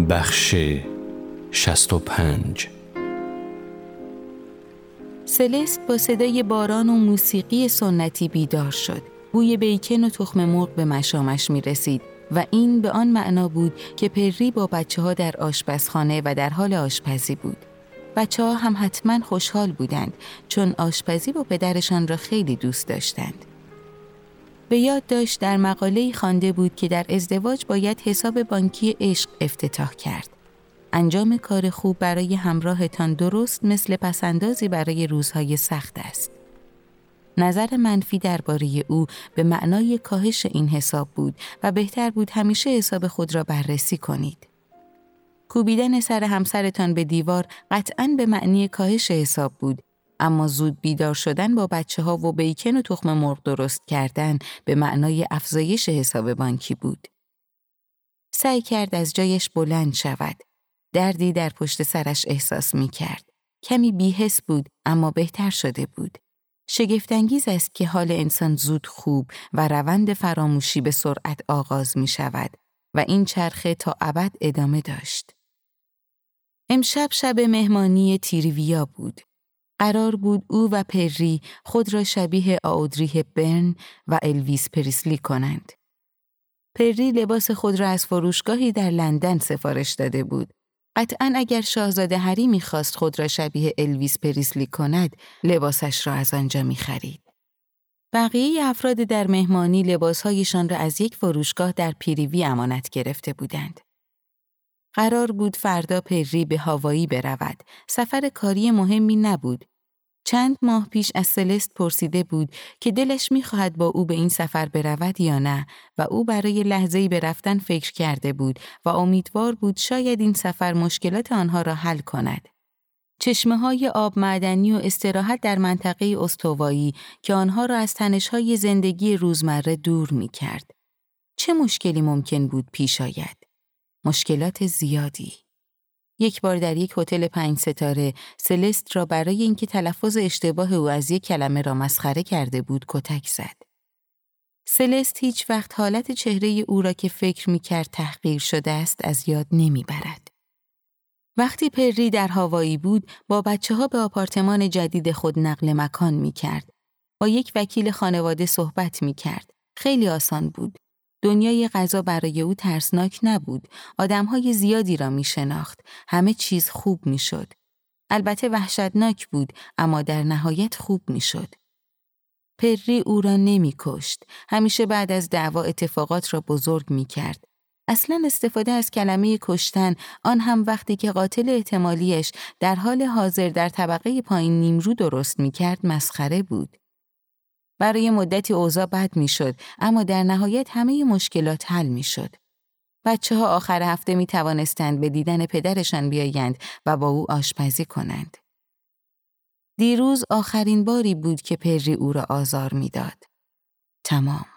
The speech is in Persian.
بخش 65. سلست با صدای باران و موسیقی سنتی بیدار شد. بوی بیکن و تخم مرغ به مشامش می رسید و این به آن معنا بود که پری با بچه‌ها در آشپزخانه و در حال آشپزی بود. بچه‌ها هم حتما خوشحال بودند چون آشپزی با پدرشان را خیلی دوست داشتند. به یاد داشت در مقاله‌ای خوانده بود که در ازدواج باید حساب بانکی عشق افتتاح کرد. انجام کار خوب برای همراهتان درست مثل پسندازی برای روزهای سخت است. نظر منفی درباره او به معنای کاهش این حساب بود و بهتر بود همیشه حساب خود را بررسی کنید. کوبیدن سر همسرتان به دیوار قطعاً به معنی کاهش حساب بود، اما زود بیدار شدن با بچه‌ها و بیکن و تخم مرغ درست کردن به معنای افزایش حساب بانکی بود. سعی کرد از جایش بلند شود. دردی در پشت سرش احساس می کرد. کمی بی‌حس بود اما بهتر شده بود. شگفت‌انگیز است که حال انسان زود خوب و روند فراموشی به سرعت آغاز می شود و این چرخه تا ابد ادامه داشت. امشب شب مهمانی تریویا بود. قرار بود او و پری خود را شبیه آودری هپبرن و الویس پریسلی کنند. پری لباس خود را از فروشگاهی در لندن سفارش داده بود. قطعاً اگر شاهزاده هری می‌خواست خود را شبیه الویس پریسلی کند، لباسش را از آنجا می‌خرید. بقیه افراد در مهمانی لباسهایشان را از یک فروشگاه در پیریوی امانت گرفته بودند. قرار بود فردا پری به هاوایی برود. سفر کاری مهمی نبود. چند ماه پیش از سلست پرسیده بود که دلش می‌خواهد با او به این سفر برود یا نه و او برای لحظه‌ای به رفتن فکر کرده بود و امیدوار بود شاید این سفر مشکلات آنها را حل کند. چشمه‌های آب معدنی و استراحت در منطقه استوایی که آنها را از تنش‌های زندگی روزمره دور می‌کرد. چه مشکلی ممکن بود پیش آید؟ مشکلات زیادی. یک بار در یک هتل 5 ستاره سلست را برای اینکه تلفظ اشتباه او از یک کلمه را مسخره کرده بود کتک زد. سلست هیچ وقت حالت چهره او را که فکر می‌کرد تحقیر شده است از یاد نمی‌برد. وقتی پری در هاوایی بود با بچه‌ها به آپارتمان جدید خود نقل مکان می‌کرد. با یک وکیل خانواده صحبت می‌کرد. خیلی آسان بود. دنیای غذا برای او ترسناک نبود. آدم‌های زیادی را می‌شناخت. همه چیز خوب می‌شد. البته وحشتناک بود، اما در نهایت خوب می‌شد. پری او را نمی‌کشت. همیشه بعد از دعوا اتفاقات را بزرگ می‌کرد. اصلاً استفاده از کلمه کشتن، آن هم وقتی که قاتل احتمالیش در حال حاضر در طبقه پایین نیمرو درست می‌کرد، مسخره بود. برای مدتی اوضاع بد می‌شد، اما در نهایت همه مشکلات حل می‌شد. بچه‌ها آخر هفته می‌توانستند به دیدن پدرشان بیایند و با او آشپزی کنند. دیروز آخرین باری بود که پری او را آزار می‌داد. تمام.